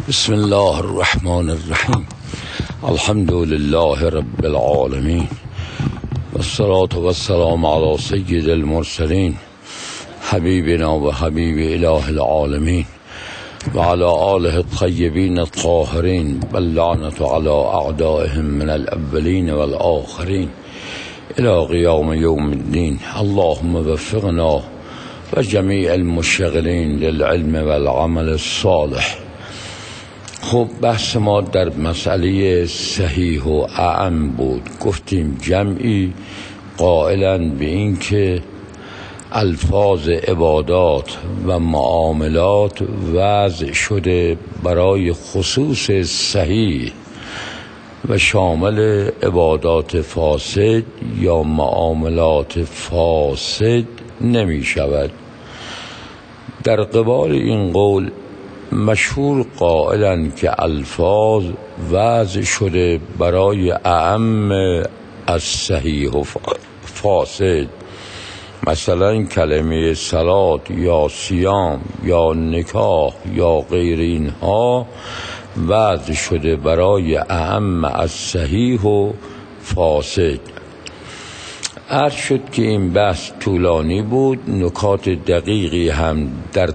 بسم الله الرحمن الرحیم. الحمد لله رب العالمین والصلاة والسلام على سید المرسلین حبیبنا و حبیب اله العالمین و علی آله الطیبین الطاهرین واللعنة علی اعدائهم من الاولین والآخرین الى قیام یوم الدین. اللهم وفقنا و جمیع المشتغلین للعلم والعمل الصالح. خب بحث ما در مسئله صحیح و اعم بود. گفتیم جمعی قائلن به این که الفاظ عبادات و معاملات وضع شده برای خصوص صحیح و شامل عبادات فاسد یا معاملات فاسد نمی شود. در قبال این قول مشهور قائلن که الفاظ وضع شده برای اعم از صحیح و فاسد، مثلا کلمه صلات یا صیام یا نکاح یا غیر اینها وضع شده برای اعم از صحیح و فاسد. عرض شد که این بحث طولانی بود، نکات دقیقی هم در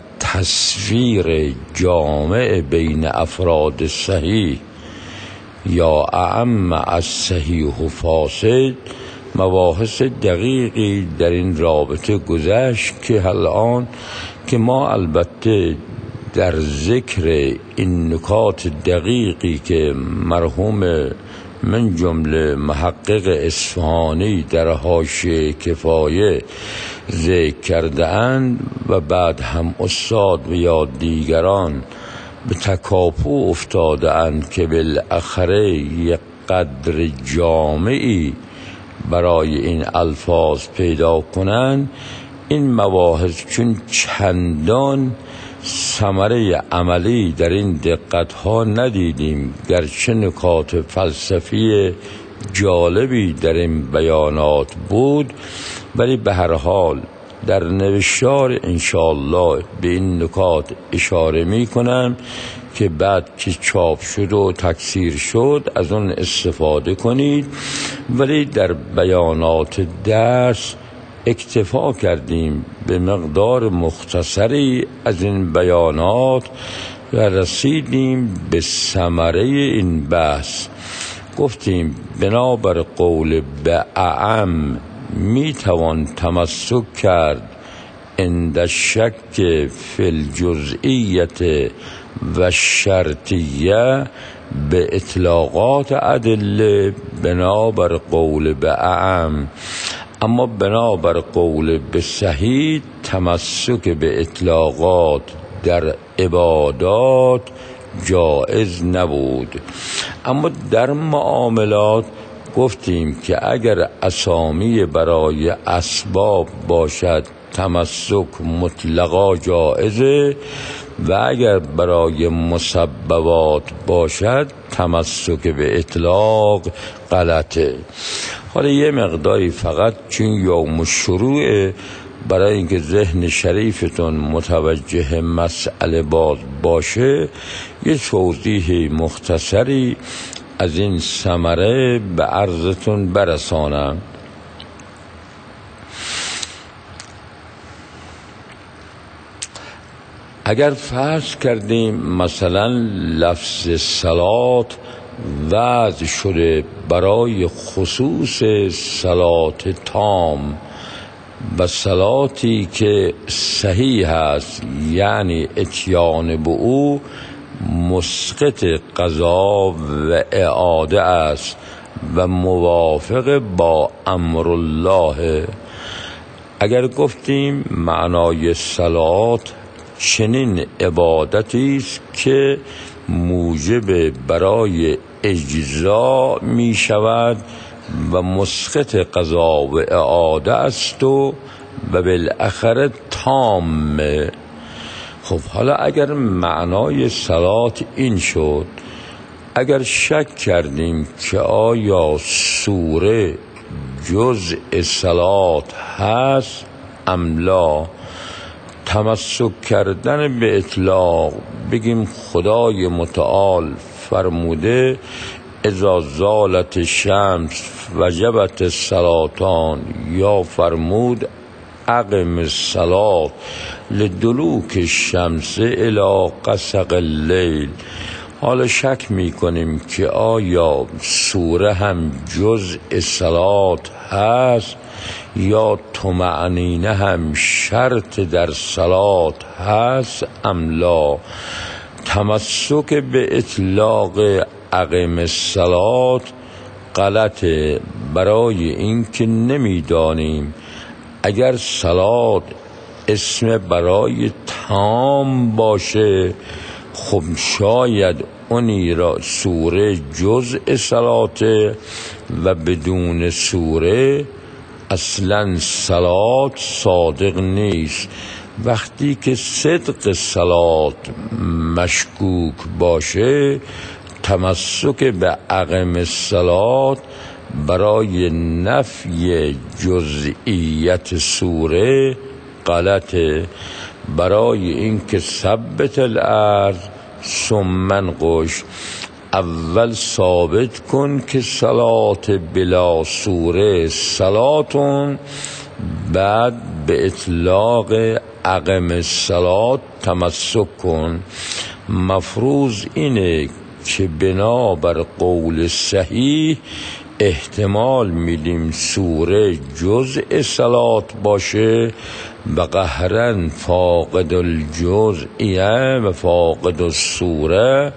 تصویر جامع بین افراد صحیح یا اعم از صحیح و فاسد مباحث دقیقی در این رابطه گذشت که الان که ما البته در ذکر این نکات دقیقی که مرحوم من جمله محقق اصفهانی در حاشیه کفایه ذکر کرده اند و بعد هم استاد و یا دیگران به تکاپو افتاده اند که بالاخره یک قدر جامعی برای این الفاظ پیدا کنند، این مباحث چون چندان ثمره عملی در این دقت‌ها ندیدیم، گرچه نکات فلسفی جالبی در این بیانات بود، ولی به هر حال در نوشتار انشاءالله به این نکات اشاره می کنم که بعد که چاپ شد و تکثیر شد از اون استفاده کنید. ولی در بیانات درس اکتفا کردیم به مقدار مختصری از این بیانات و رسیدیم به ثمره این بحث. گفتیم بنابر قول به اعم می توان تمسک کرد عند شک فی الجزئیت و شرطیه به اطلاقات ادله بنابر قول به اعم، اما بنابر قول به صحیح تمسک به اطلاقات در عبادات جائز نبود. اما در معاملات گفتیم که اگر اسامی برای اسباب باشد تمسک مطلقا جائزه و اگر برای مسببات باشد تمسک به اطلاق غلطه. حالا یه مقداری فقط چون یوم شروع برای اینکه ذهن شریفتون متوجه مسئله باشه یه توضیح مختصری از این ثمره به عرضتون برسانم. اگر فرض کردیم مثلا لفظ صلات وضع شده برای خصوص صلات تام و صلاتی که صحیح است، یعنی اتیان به او مسقط قضا و اعاده است و موافق با امر الله. اگر گفتیم معنای صلات چنین عبادتی است که موجب برای اجزا می شود و مسقط قضا و اعاده است و بالاخره تام. خب حالا اگر معنای صلات این شد، اگر شک کردیم که آیا سوره جزء صلات هست ام لا، تمسک کردن به اطلاق بگیم خدای متعال فرموده اذا زالت شمس وجبت الصلاتان، یا فرمود اقم الصلاة لدلوک الشمس الی غسق اللیل. حالا شک میکنیم که آیا سوره هم جزء صلات هست یا طمأنینه هم شرط در صلات هست ام لا. تمسک به اطلاق اقم الصلاة غلطه، برای اینکه نمیدانیم اگر صلات اسم برای تام باشه خب شاید اونی را سوره جزء صلاته و بدون سوره اصلا صلات صادق نیست. وقتی که صدق صلات مشکوک باشه تمسک به اقم الصلاة برای نفی جزئیت سوره غلطه، برای اینکه ثبت الارض ثم انقش، اول ثابت کن که صلات بلا سوره صلاتون، بعد به اطلاق اقم الصلاة تمسک کن. مفروض اینه که بنابر قول صحیح احتمال میدیم سوره جزء صلات باشه و قهرن فاقد الجزئیه و فاقد السوره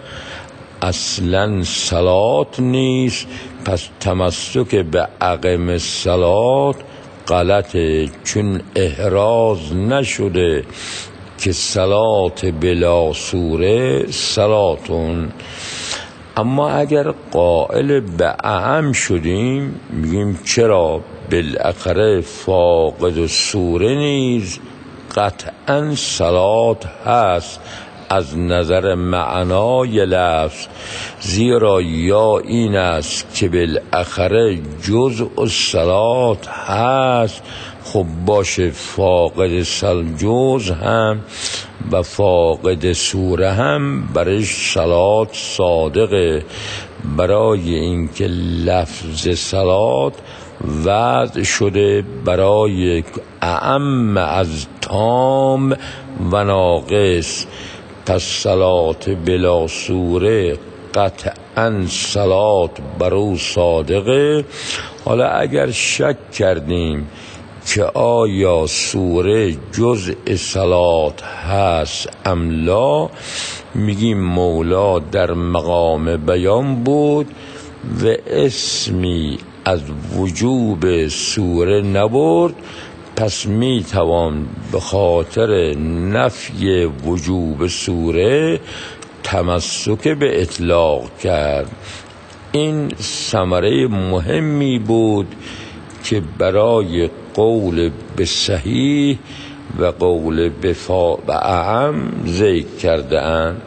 اصلا صلات نیست. پس تمسک به اقم الصلاة غلطه، چون احراز نشده که صلات بلا سوره صلاتون. اما اگر قائل به اعم شدیم میگیم چرا بالاخره فاقد السوره نیز قطعا صلات هست از نظر معنای لفظ، زیرا یا این است که بالاخره جزء الصلات هست، خب باشه فاقد جزء هم و فاقد سوره هم برش صلات صادقه، برای اینکه لفظ صلات وضع شده برای اعم از تام و ناقص. پس صلات بلا سوره قطعا صلات برو صادقه. حالا اگر شک کردیم که آیا سوره جزء صلات هست ام لا، میگیم مولا در مقام بیان بود و اسمی از وجوب سوره نبرد، پس میتوان به خاطر نفی وجوب سوره تمسک به اطلاق کرد. این ثمره مهمی بود که برای قول به صحیح و قول به اعم ذکر کرده اند.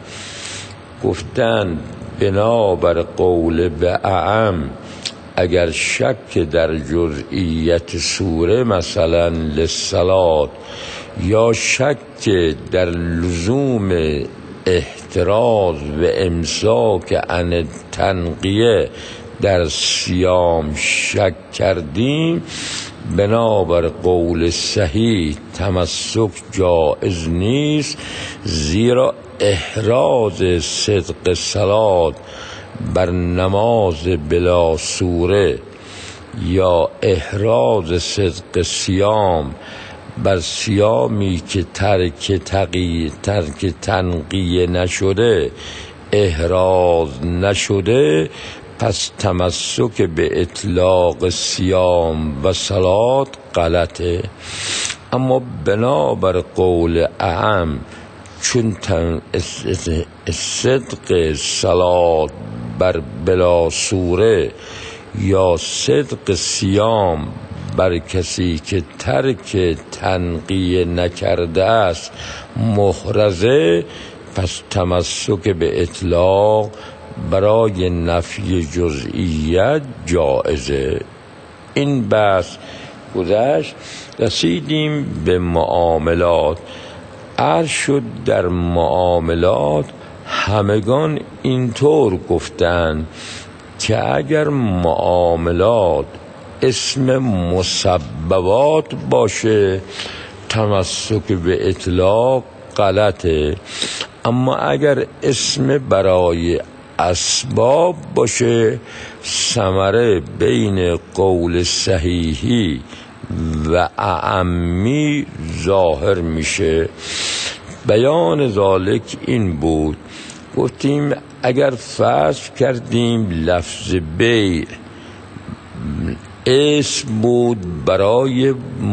گفتند بنابر قول به اعم اگر شک در جزئیت سوره مثلا للصلات یا شک در لزوم احتراز و امساک عن تنقیه در صیام شک کردیم، بنابر قول صحیح تمسک جائز نیست، زیرا احراز صدق صلات بر نماز بلا سوره یا احراز صدق صیام بر صیامی که ترک تنقیه نشده احراز نشده، پس تمسک به اطلاق صیام و صلات غلطه. اما بنابر قول اعم چون صدق صلات بر بلا سوره یا صدق صیام بر کسی که ترک تنقیه نکرده است محرزه، پس تمسک به اطلاق برای نفی جزئیت جائزه. این بحث گذشت، رسیدیم به معاملات. عرض شد در معاملات همگان اینطور گفتند که اگر معاملات اسم مسببات باشه تمسک به اطلاق غلطه، اما اگر اسم برای اسباب باشه ثمره بین قول صحیحی و اعمی ظاهر میشه. بیان ذالک این بود، گفتیم اگر فرض کردیم لفظ بیع اسم بود برای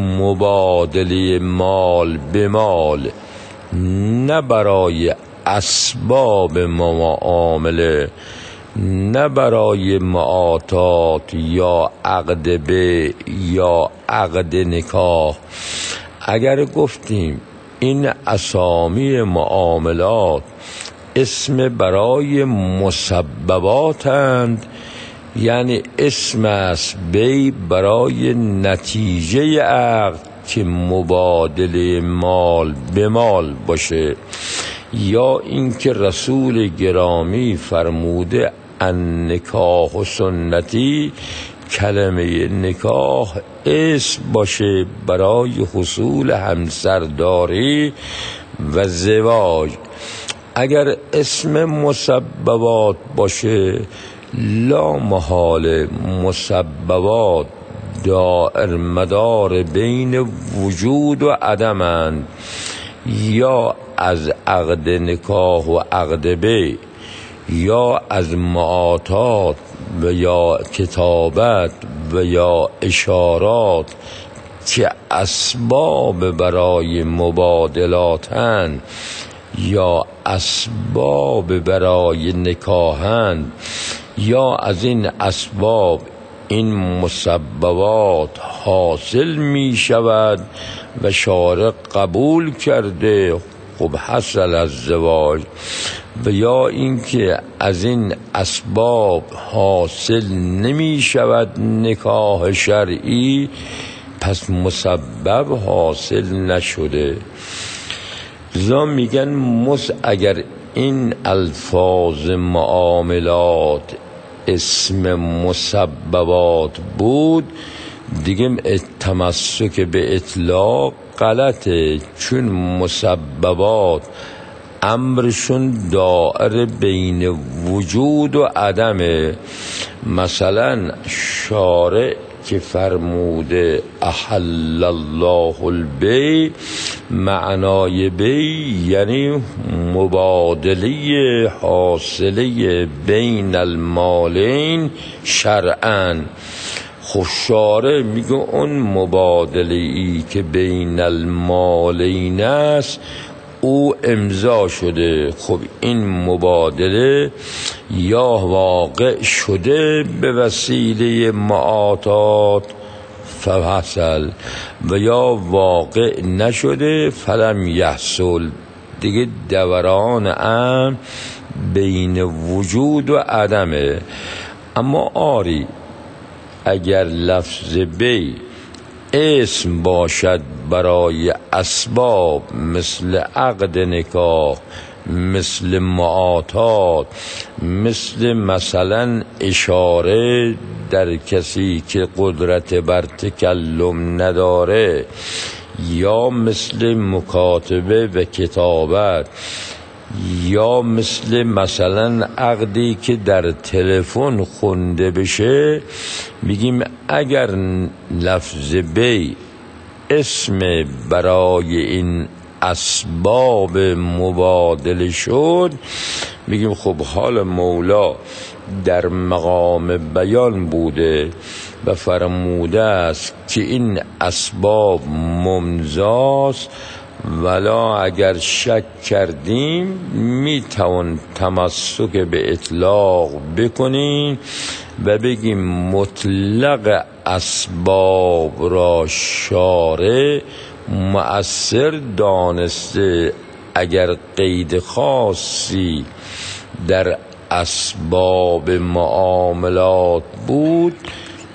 مبادله مال به مال، نه برای اسباب معامله، نه برای معاطات یا عقد بیع یا عقد نکاح. اگر گفتیم این اسامی معاملات اسم برای مسبباتند، یعنی اسم است بیع برای نتیجه عقد که مبادله مال به مال باشه، یا اینکه رسول گرامی فرموده النکاح و سنتی، کلمه نکاح اسم باشه برای حصول همسرداری و زواج. اگر اسم مسببات باشه لا محال مسببات دائر مدار بین وجود و عدمند، یا از عقد نکاح و عقد بیع، یا از معاطات و یا کتابت و یا اشارات که اسباب برای مبادلاتند، یا اسباب برای نکاحند، یا از این اسباب این مسببات حاصل می شود و شارع قبول کرده خب حصل از زواج، و یا اینکه از این اسباب حاصل نمی شود نکاح شرعی، پس مسبب حاصل نشده. لذا میگن اگر این الفاظ معاملات اسم مسببات بود دیگه تمسک به اطلاق غلطه، چون مسببات امرشون دائر بین وجود و عدمه. مثلا شارع که فرموده احل الله البیع، معنای بیع یعنی مبادله حاصله بین المالین شرعاً. خب شارع میگه اون مبادله ای که بین المالین است او امضا شده، خب این مبادله یا واقع شده به وسیله معاطات فحصل، و یا واقع نشده فلم یحصل، دیگه دوران امر بین وجود و عدمه. اما آری اگر لفظ بیع اسم باشد برای اسباب مثل عقد نکاح، مثل معاطات، مثلا اشاره در کسی که قدرت بر تکلم نداره، یا مثل مکاتبه و کتابت، یا مثلا عقدی که در تلفن خونده بشه، میگیم اگر لفظ بیع اسم برای این اسباب مبادله شد، میگیم خب حال مولا در مقام بیان بوده و فرموده است که این اسباب ممضاست، ولا اگر شک کردیم میتوان تمسک به اطلاق بکنیم و بگیم مطلق اسباب را شارع مؤثر دانسته. اگر قید خاصی در اسباب معاملات بود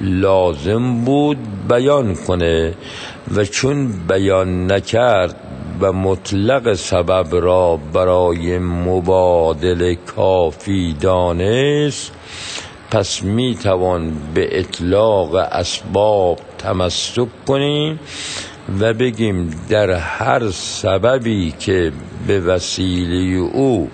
لازم بود بیان کنه، و چون بیان نکرد و مطلق سبب را برای مبادله کافی دانست، پس می توان به اطلاق اسباب تمسک کنیم و بگیم در هر سببی که به وسیله او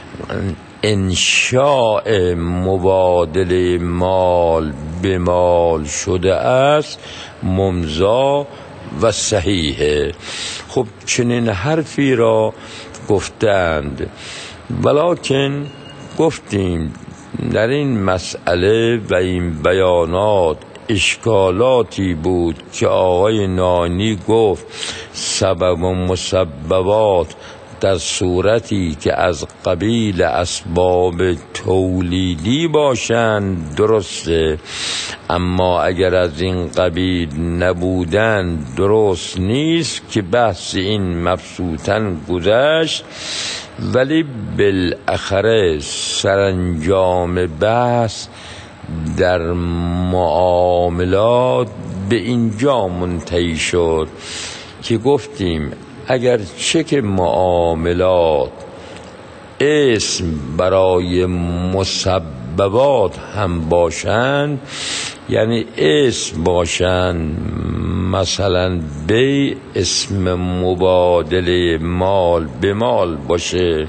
انشاء مبادله مال به مال شده است ممضی و صحیحه. خب چنین حرفی را گفتند، ولکن گفتیم در این مسئله و این بیانات اشکالاتی بود که آقای نانی گفت سبب و مسببات در صورتی که از قبیل اسباب تولیدی باشند درسته، اما اگر از این قبیل نبودن درست نیست که بحث این مبسوطاً گذشت. ولی بالاخره سرانجام بحث در معاملات به اینجا منتهی شد که گفتیم اگر چه که معاملات اسم برای مسببات هم باشند، یعنی اسم باشند، مثلا بی اسم مبادله مال به مال باشه،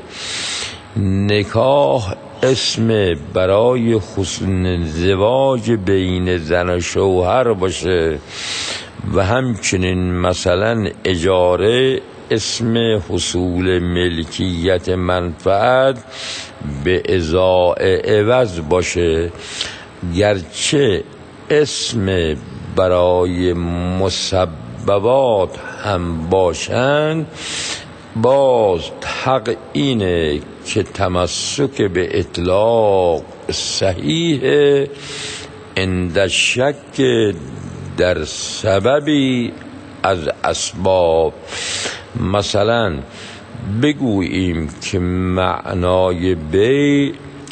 نکاح اسم برای حسن زواج بین زن و شوهر باشه و همچنین مثلا اجاره اسم حصول ملکیت منفعت به ازاء عوض باشه، گرچه اسم برای مسببات هم باشند، باز حق اینه که تمسک به اطلاق صحیح عند شک در سببی از اسباب. مثلا بگوییم که معنای بی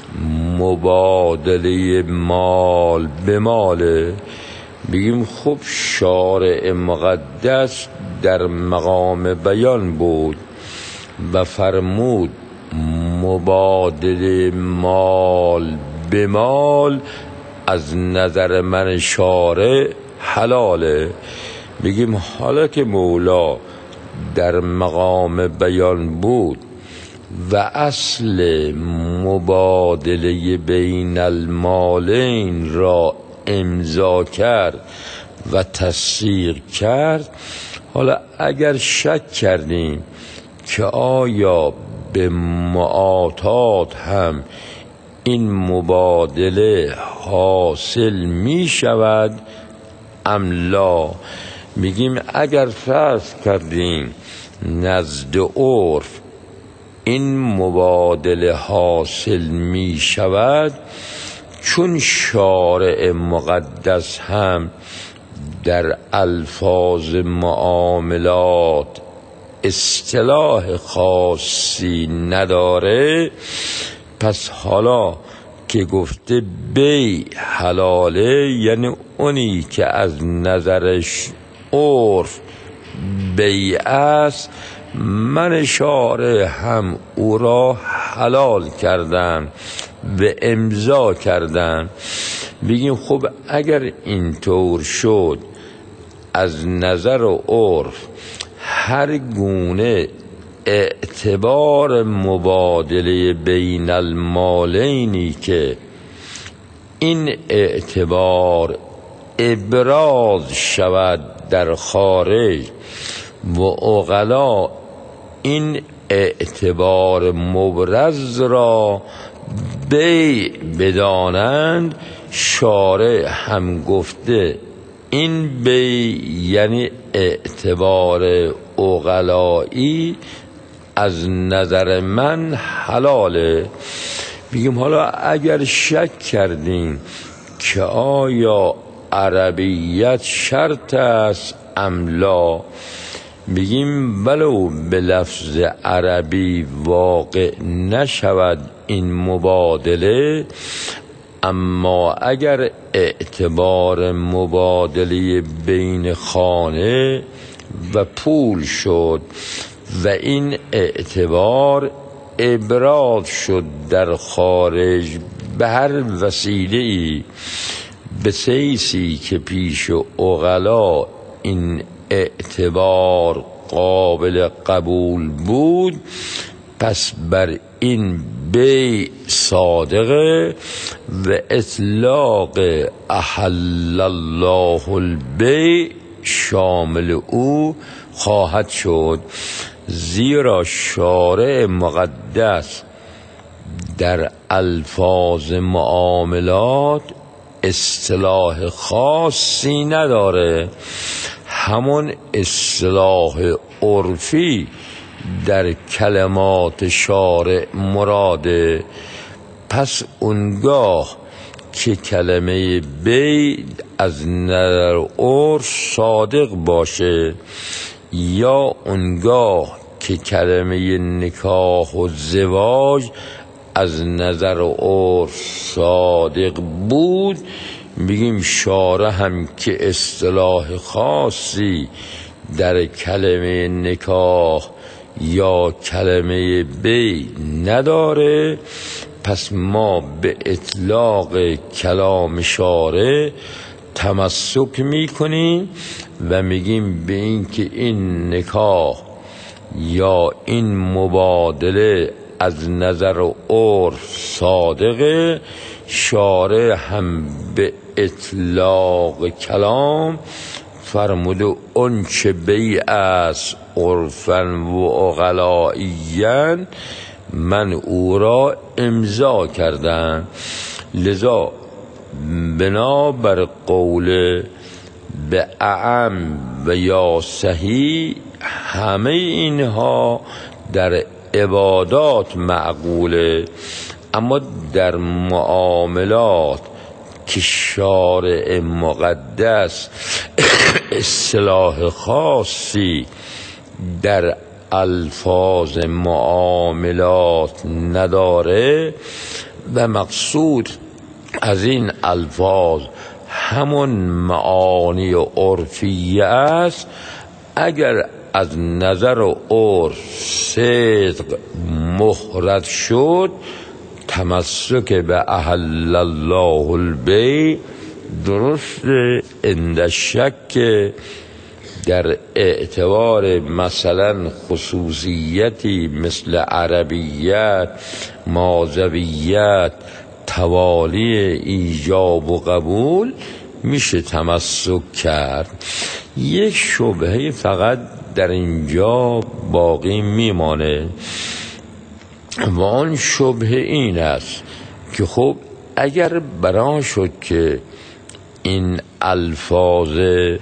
مبادله مال به ماله، بگیم خب شارع مقدس در مقام بیان بود و فرمود مبادله مال به مال از نظر من شارع حلاله. بگیم حالا که مولا در مقام بیان بود و اصل مبادله بین المالین را امضا کرد و تصدیق کرد، حالا اگر شک کردیم که آیا به معاطات هم این مبادله حاصل می شود ام لا، میگیم اگر فرض کردیم نزد عرف این مبادله حاصل می شود، چون شارع مقدس هم در الفاظ معاملات اصطلاح خاصی نداره، پس حالا که گفته بی حلاله، یعنی اونی که از نظرش عرف بی است، من شارع هم او را حلال کردن و امضا کردن. بگیم خب اگر اینطور شد، از نظر و عرف هر گونه اعتبار مبادله بین المالینی که این اعتبار ابراز شود در خارج و عقلا این اعتبار مبرز را بی بدانند، شارع هم گفته این بی یعنی اعتبار عقلایی از نظر من حلاله. بگیم حالا اگر شک کردیم که آیا عربیت شرط است ام لا، بگیم ولو به لفظ عربی واقع نشود این مبادله، اما اگر اعتبار مبادله بین خانه و پول شد و این اعتبار ابراز شد در خارج به هر وسیله‌ای، به سیسی که پیش عقلا این اعتبار قابل قبول بود، پس بر این بیع صادقه و اطلاق احل الله البیع شامل او خواهد شد، زیرا شارع مقدس در الفاظ معاملات اصطلاح خاصی نداره، همون اصطلاح عرفی در کلمات شارع مراده. پس اونگاه که کلمه بیع از نظر عرف صادق باشه یا اونگاه که کلمه نکاح و زواج از نظر عرف صادق بود، میگیم شارع هم که اصطلاح خاصی در کلمه نکاح یا کلمه بیع نداره، پس ما به اطلاق کلام شارع تمسک میکنیم و میگیم به این که این نکاح یا این مبادله از نظر عرف صادقه. شارع هم به اطلاق کلام فرموده اون چه بیع است عرفاً و عقلائیاً من او را امضا کردم. لذا بنابر قول به اعم و یا صحیح همه اینها در عبادات معقوله، اما در معاملات که شارع مقدس اصطلاح خاصی در الفاظ معاملات نداره و مقصود از این الفاظ همون معانی عرفیه است، اگر از نظر عرف صدق محرز شد تمسک به احل الله البیع درست عند شک در اعتبار مثلا خصوصیتی مثل عربیت، مازویت، توالی ایجاب و قبول میشه تمسک کرد. یک شبهه فقط در اینجا باقی میمانه و آن شبهه این است که خب اگر برا شد که این الفاظ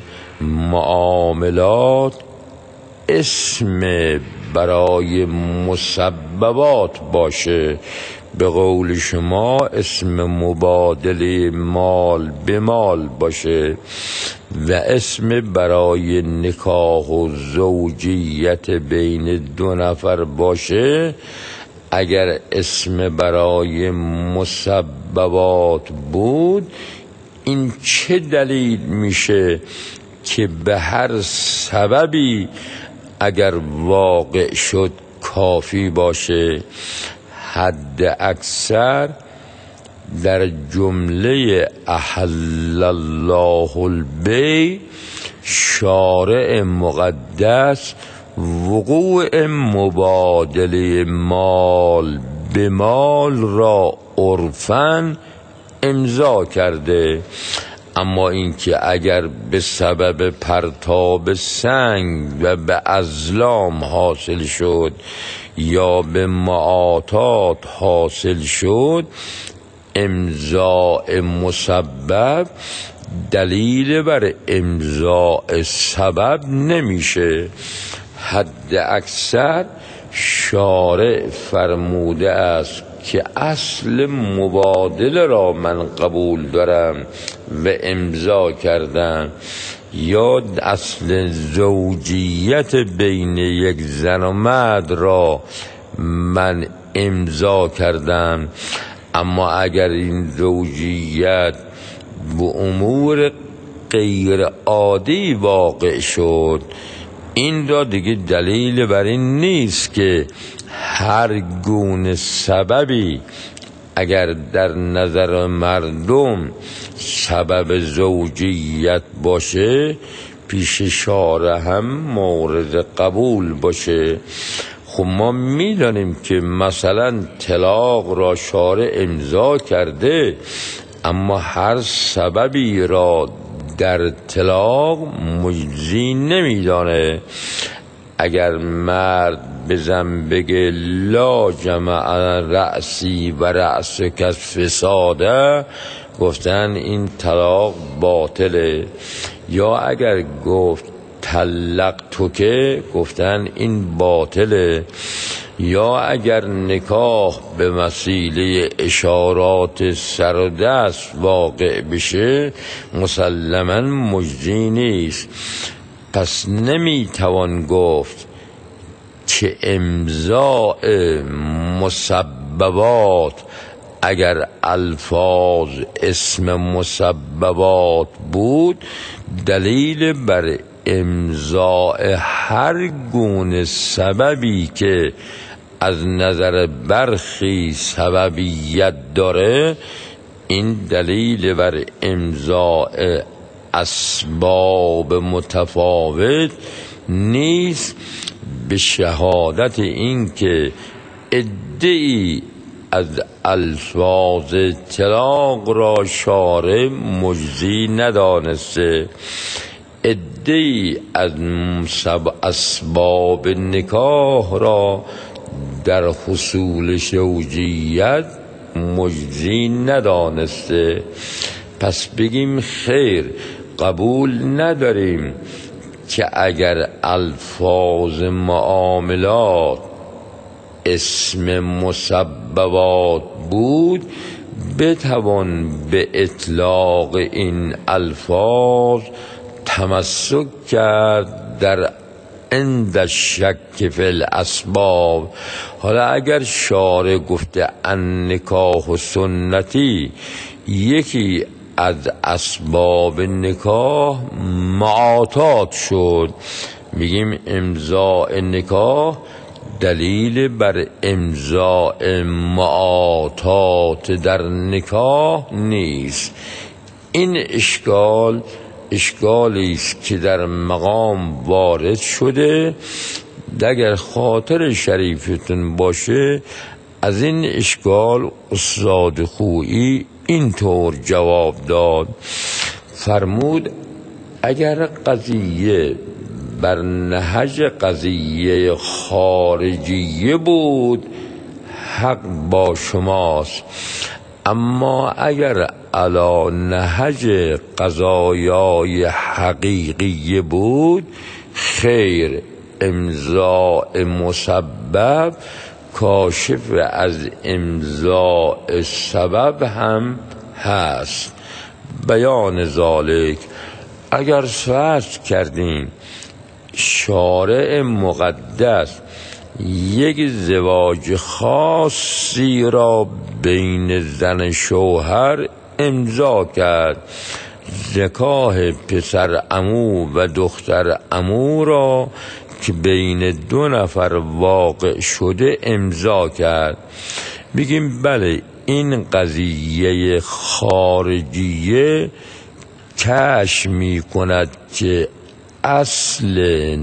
معاملات اسم برای مسببات باشه، به قول شما اسم مبادله مال به مال باشه و اسم برای نکاح و زوجیت بین دو نفر باشه، اگر اسم برای مسببات بود این چه دلیل میشه که به هر سببی اگر واقع شد کافی باشه؟ حد اکثر در جمله احل الله البیع شارع مقدس وقوع مبادله مال به مال را عرفاً امضا کرده، اما اینکه اگر به سبب پرتاب سنگ و به ازلام حاصل شد یا به معاطات حاصل شد، امضاء مسبب دلیل بر امضاء سبب نمیشه. حد اکثر شارع فرموده است که اصل مبادله را من قبول دارم و امضا کردم، یا اصل زوجیت بین یک زن و مرد را من امضا کردم، اما اگر این زوجیت به امور غیر عادی واقع شد این را دیگه دلیل بر این نیست که هر گونه سببی اگر در نظر مردم سبب زوجیت باشه پیش شارع هم مورد قبول باشه. خب ما میدانیم که مثلا طلاق را شارع امضا کرده، اما هر سببی را در طلاق مجزی نمیدانه. اگر مرد بزن بگه لا جمع رأسی و رأس کس فساده، گفتن این طلاق باطله. یا اگر گفت طلق تو که، گفتن این باطله. یا اگر نکاح به وسیله اشارات سر و دست واقع بشه مسلماً مجزی نیست. پس نمیتوان گفت که امضاء مسببات اگر الفاظ اسم مسببات بود دلیل بر امضاء هر گونه سببی که از نظر برخی سببیت داره، این دلیل بر امضاء اسباب متفاوت نیست. به شهادت این که ادعی از الفاظ طلاق را شارع مجزی ندانسته، ادعی از اسباب نکاح را در حصول زوجیت مجزی ندانسته. پس بگیم خیر، قبول نداریم که اگر الفاظ معاملات اسم مسببات بود بتوان به اطلاق این الفاظ تمسک کرد در عند الشک فی الاسباب. حالا اگر شارع گفته النکاح سنتی، یکی از اسباب نکاح معاطات شد، میگیم امضاء نکاح دلیل بر امضاء معاطات در نکاح نیست. این اشکالی است که در مقام وارد شده. اگر خاطر شریفتون باشه از این اشکال استاد خویی اینطور جواب داد. فرمود اگر قضیه بر نهج قضیه خارجیه بود حق با شماست، اما اگر علی نهج قضایای حقیقیه بود خیر، امضاء مسبب کاشف از امضاء سبب هم هست. بیان ذالک، اگر فرض کردیم شارع مقدس یک زواج خاصی را بین زن شوهر امضا کرد، نکاح پسر عمو و دختر عمو را که بین دو نفر واقع شده امضا کرد، بگیم بله این قضیه خارجیه کشف می کند که اصل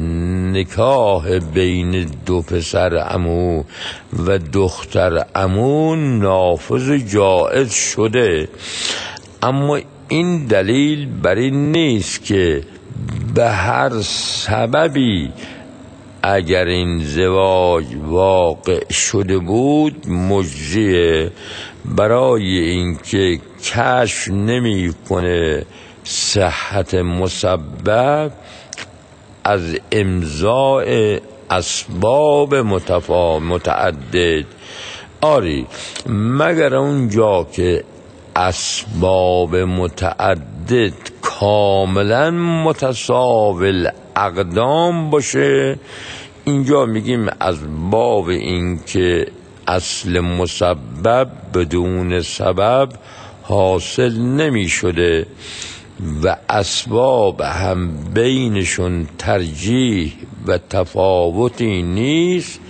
نکاح بین دو پسر عمو و دختر عمو نافذ جائز شده. اما این دلیل بر این نیست که به هر سببی اگر این زواج واقع شده بود مجزیه، برای اینکه کشف نمی کنه صحت مسبب از امضاء اسباب متعدد. آری مگر اونجا که اسباب متعدد کاملا متساوی اقدام باشه، اینجا میگیم از باب این که اصل مسبب بدون سبب حاصل نمی شده و اسباب هم بینشون ترجیح و تفاوتی نیست،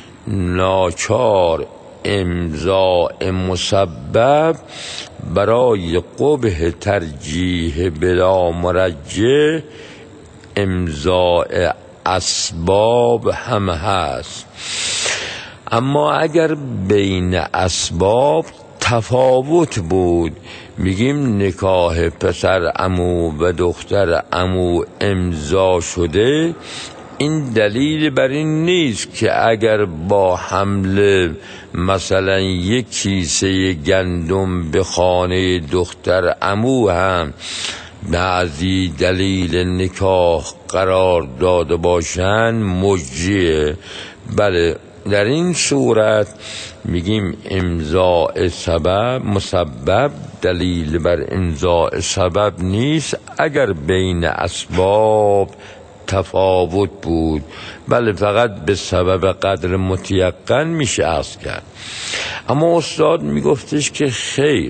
ناچار امضاء مسبب برای قبح ترجیح بلا مرجح امضاء اسباب هم هست. اما اگر بین اسباب تفاوت بود، میگیم نکاح پسر عمو و دختر عمو امضا شده، این دلیل بر این نیست که اگر با حمل مثلا یک کیسه گندم به خانه دختر عمو هم بعضی دلیل نکاح قرار داده باشن مجریه. بله، در این صورت میگیم امضاء سبب مسبب دلیل بر امضاء سبب نیست اگر بین اسباب تفاوت بود. بله، فقط به سبب قدر متیقن میشه عرض کرد. اما استاد میگفتش که خیر،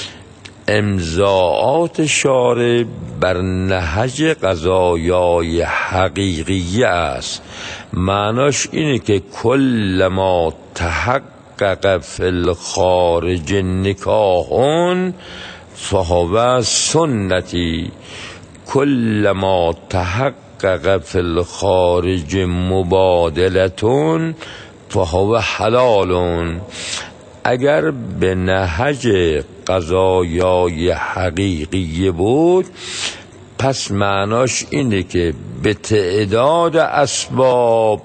امضاءات شارع بر نهج قضایای حقیقی است. معناش اینه که کل ما تحقق فی الخارج نکاحون فهو سنتی، کل ما تحقق فی الخارج مبادلتون فهو حلالون. اگر به نهج قضایای حقیقی بود، پس معناش اینه که به تعداد اسباب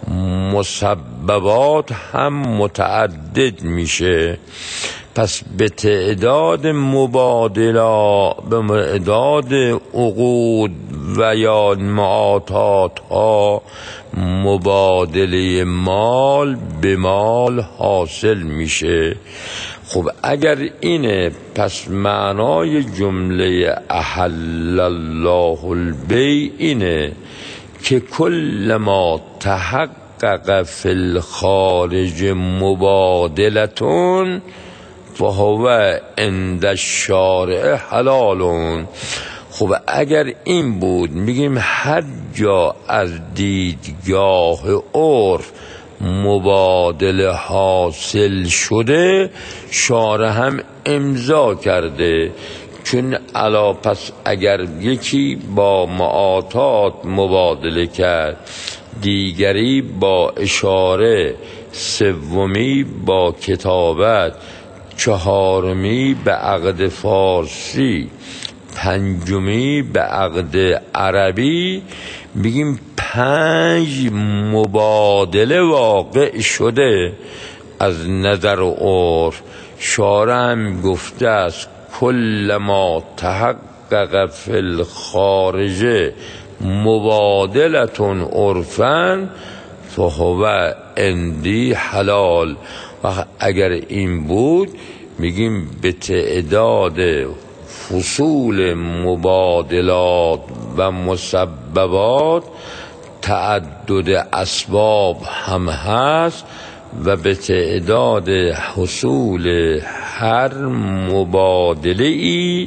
مسببات هم متعدد میشه. پس به تعداد مبادله، به تعداد عقود و یا معاطات ها مبادله مال به مال حاصل میشه. خب اگر اینه، پس معنای جمله احل الله البیع اینه که کل ما تحقق فی الخارج مبادلتون فهو عند الشارع حلالون. خب اگر این بود، میگیم هر جا از دیدگاه عرف مبادله حاصل شده، شارع هم امضا کرده. چون پس اگر یکی با معاطات مبادله کرد، دیگری با اشاره، سومی با کتابت، چهارمی به عقد فارسی، پنجمی به عقد عربی، میگیم 5 مبادله واقع شده. از نظر عرف شارع هم گفته است کل ما تحقق فی الخارج مبادلتون عرفن فهو عندی حلال. و اگر این بود، میگیم به تعداد فصول مبادلات و مسببات تعدد اسباب هم هست و به تعداد حصول هر مبادله ای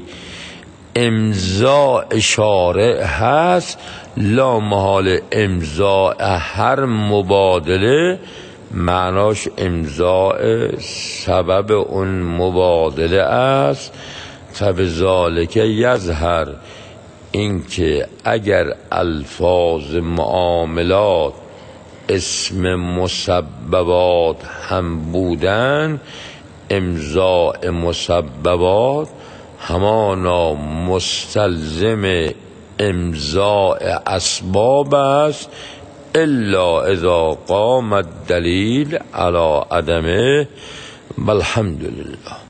امضاء شارع هست. لا محال امضاء هر مبادله معناش امضاء سبب اون مبادله است. فبذالک یظهر، اینکه اگر الفاظ معاملات اسم مسببات هم بودن، امضاء مسببات همانا مستلزم امضاء اسباب است، الا اذا قام الدلیل علی عدمه. والحمدلله.